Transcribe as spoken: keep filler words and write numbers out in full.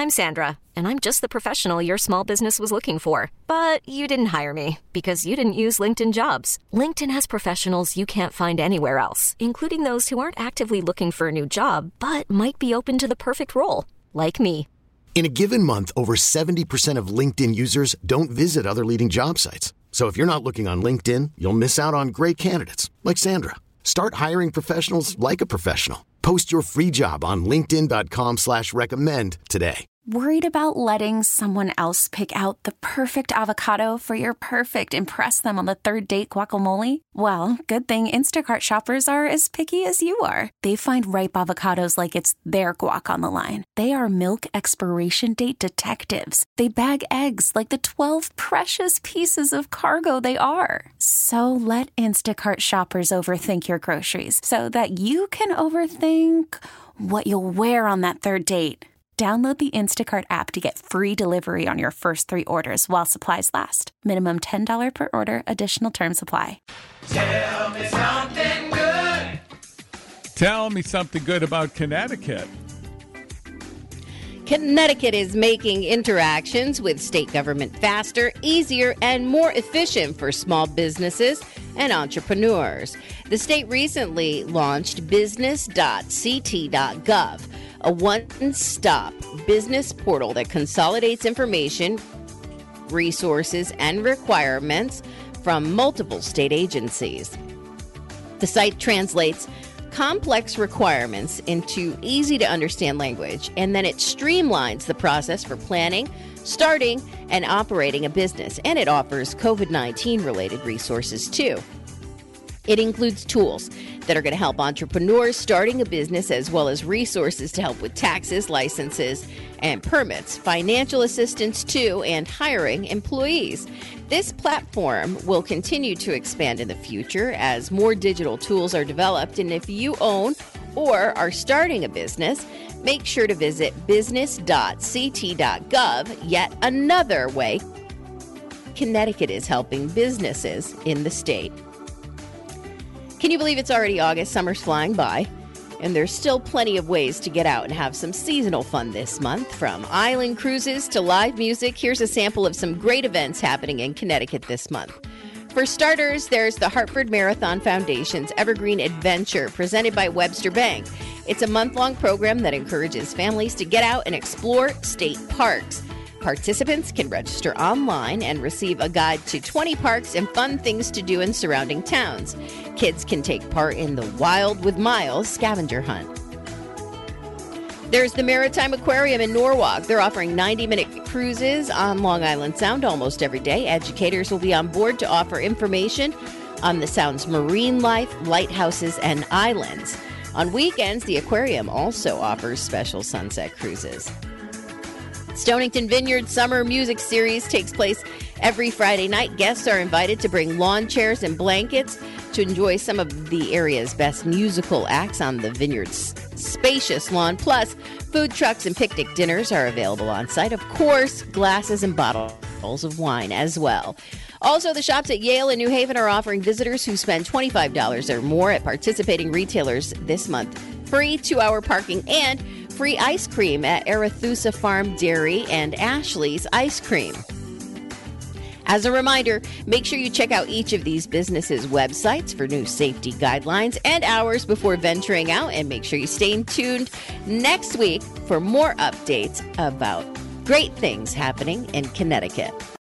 I'm Sandra, and I'm just the professional your small business was looking for. But you didn't hire me because you didn't use LinkedIn Jobs. LinkedIn has professionals you can't find anywhere else, including those who aren't actively looking for a new job, but might be open to the perfect role, like me. In a given month, over seventy percent of LinkedIn users don't visit other leading job sites. So if you're not looking on LinkedIn, you'll miss out on great candidates like Sandra. Start hiring professionals like a professional. Post your free job on linkedin.com slash recommend today. Worried about letting someone else pick out the perfect avocado for your perfect impress them on the third date guacamole? Well, good thing Instacart shoppers are as picky as you are. They find ripe avocados like it's their guac on the line. They are milk expiration date detectives. They bag eggs like the twelve precious pieces of cargo they are. So let Instacart shoppers overthink your groceries so that you can overthink what you'll wear on that third date. Download the Instacart app to get free delivery on your first three orders while supplies last. Minimum ten dollars per order. Additional terms apply. Tell me something good. Tell me something good about Connecticut. Connecticut is making interactions with state government faster, easier, and more efficient for small businesses and entrepreneurs. The state recently launched business dot c t dot gov, a one-stop business portal that consolidates information, resources, and requirements from multiple state agencies. The site translates complex requirements into easy-to-understand language, and then it streamlines the process for planning, starting, and operating a business, and it offers covid nineteen related resources too. It includes tools that are going to help entrepreneurs starting a business, as well as resources to help with taxes, licenses, and permits, financial assistance too, and hiring employees. This platform will continue to expand in the future as more digital tools are developed. And if you own or are starting a business, make sure to visit business dot c t dot gov, yet another way Connecticut is helping businesses in the state. Can you believe it's already August? Summer's flying by, and there's still plenty of ways to get out and have some seasonal fun this month. From island cruises to live music, here's a sample of some great events happening in Connecticut this month. For starters, there's the Hartford Marathon Foundation's Evergreen Adventure, presented by Webster Bank. It's a month-long program that encourages families to get out and explore state parks. Participants can register online and receive a guide to twenty parks and fun things to do in surrounding towns. Kids can take part in the Wild with Miles scavenger hunt. There's the Maritime Aquarium in Norwalk. They're offering ninety-minute cruises on Long Island Sound almost every day. Educators will be on board to offer information on the Sound's marine life, lighthouses, and islands. On weekends, the aquarium also offers special sunset cruises. Stonington Vineyard Summer Music Series takes place every Friday night. Guests are invited to bring lawn chairs and blankets to enjoy some of the area's best musical acts on the vineyard's spacious lawn. Plus, food trucks and picnic dinners are available on site. Of course, glasses and bottles of wine as well. Also, the shops at Yale and New Haven are offering visitors who spend twenty-five dollars or more at participating retailers this month free two-hour parking and free ice cream at Arethusa Farm Dairy and Ashley's Ice Cream. As a reminder, make sure you check out each of these businesses' websites for new safety guidelines and hours before venturing out, and make sure you stay tuned next week for more updates about great things happening in Connecticut.